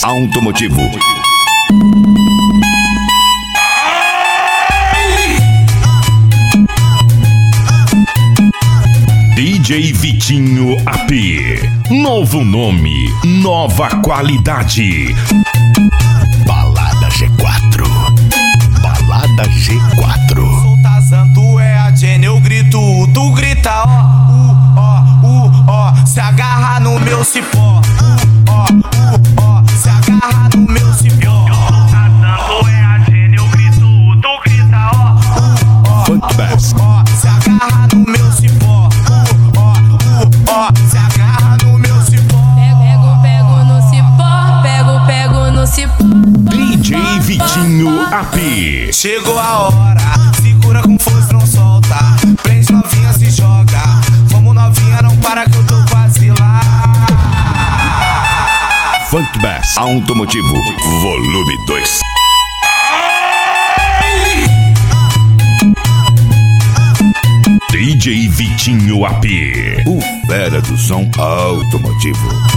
Automotivo. DJ Vitinho AP. Novo nome, nova qualidade. Balada G4. Balada G4. Sou Tarzan, tu é a Jenny, eu grito, tu grita ó, se agarra no meu cipó, se agarra no meu cipó. Eu sou Tarzan, tu é a Jenny, eu grito, tu grita Funk Bass. se agarra no meu cipó, se agarra no meu cipó. Pego no cipó, pego no cipó. DJ Vitinho AP. Chegou a hora, segura com força, não solta. Prende novinha, se joga. Vamos novinha, não para que eu tô vacilar. Funk Bass. Automotivo. Volume 2. DJ Vitinho AP. O fera do som automotivo.